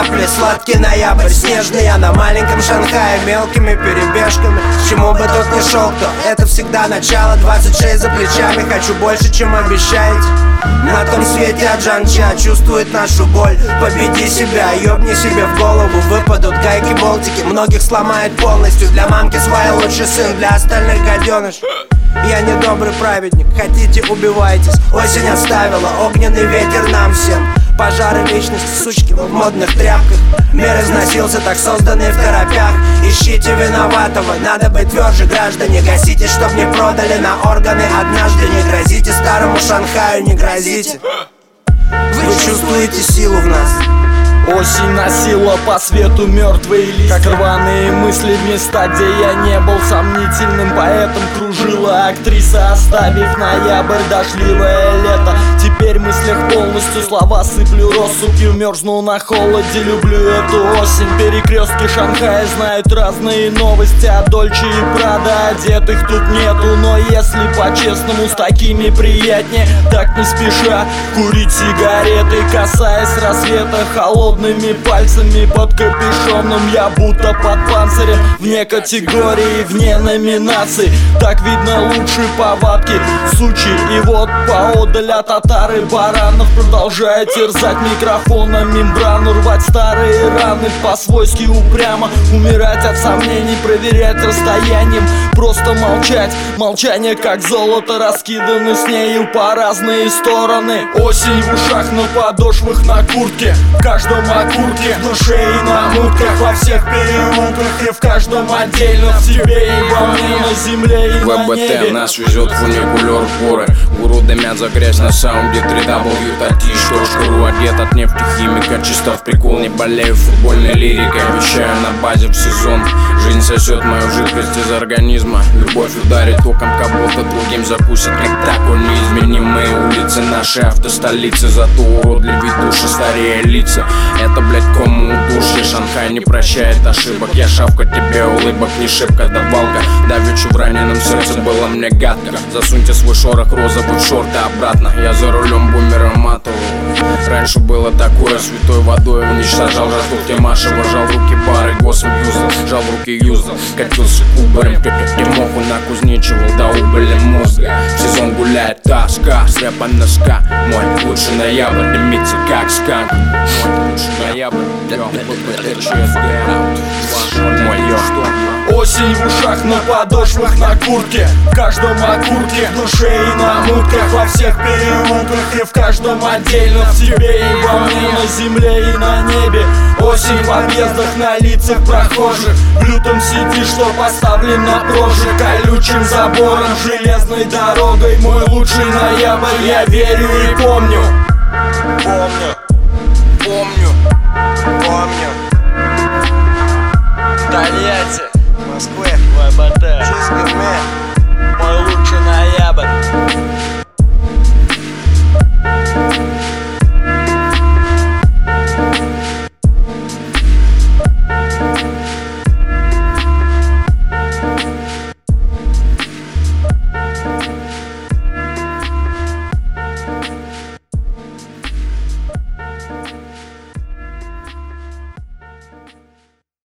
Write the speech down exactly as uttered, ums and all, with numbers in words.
сопли, сладкий ноябрь, снежный я на маленьком Шанхае, мелкими перебежками. К чему бы тот ни шел, кто это всегда начало. Двадцать шесть за плечами, хочу больше, чем обещаете. На том свете Аджанча чувствует нашу боль. Победи себя, ёбни себе в голову. Выпадут гайки-болтики, многих сломает полностью. Для мамки свой лучший сын, для остальных гаденыш. Я не добрый праведник, хотите убивайтесь. Осень оставила огненный ветер нам всем. Пожары вечности, сучки в модных тряпках. Мир износился, так созданный в торопях. Ищите виноватого, надо быть тверже, граждане. Гасите, чтоб не продали на органы однажды. Не грозите старому Шанхаю, не грозите. Вы чувствуете силу в нас? Осень носила по свету мертвые листья, как рваные мысли в места, где я не был сомнительным поэтом. Кружила актриса, оставив ноябрь, дождливое лето. Теперь в мыслях полностью слова сыплю россыпью. Мерзну на холоде, люблю эту осень. Перекрестки Шанхая знают разные новости. А Дольче и Прада одетых тут нету. Но если по-честному, с такими приятнее. Так не спеша курить сигареты, касаясь рассвета холодными пальцами под капюшоном. Я будто под панцирем, вне категории, вне номинаций. Так видно лучшие повадки сучи. И вот поодаль от татары баранов продолжает терзать микрофоном мембрану, рвать старые раны по-свойски упрямо. Умирать от сомнений, проверять расстоянием. Просто молчать, молчание как золото, раскиданы с нею по разные стороны. Осень в ушах, на подошвах, на куртке, в каждом окурке, в душе и на мутках, во всех переулках и в каждом отдельно. В тебе и во мне, на земле и на небе. ВБТ нас везет фуникулер в горы. Гуру дымят за грязь на саунде три дабл ю татиш точка ру. Одет от нефтехимика, чисто в прикол. Не болею футбольной лирикой, вещаю на базе в сезон. Жизнь сосет мою жидкость из организма. Любовь ударит током, кого-то другим закусит. Как так он неизменимые улицы, наши автостолицы. Зато уродливый души, старее лица. Это, блядь, кому удушье. Шанхай не прощает ошибок. Я шавка, тебе улыбок, не шибко давалка. Давечу в раненом сердце было мне гадко. Засуньте свой шорох розовый в шорты обратно. Я за рулем бумером матовал. Раньше было такое, святой водой уничтожал. Жажду Тимаша, вожал руки бары, госом юзал. Жал руки юзал, катился кубарем. Тимоху накузнечивал до убыли мозга. В сезон гуляет тоска, с рэпа на ска. Мой лучший ноябрь дымится как сканк. Мой лучший ноябрь, осень в ушах, на подошвах, на куртке, в каждом окурке, в душе и на мутках, во всех переулках и в каждом отдельно. В тебе и во мне, на земле и на небе. Осень в подъездах, на лицах прохожих. В лютом сети, что поставлен на прожиг. Колючим забором, железной дорогой. Мой лучший ноябрь, я верю и помню. Помню, помню, помню. Тольятти, Москве, ВБТ, Чизгаме.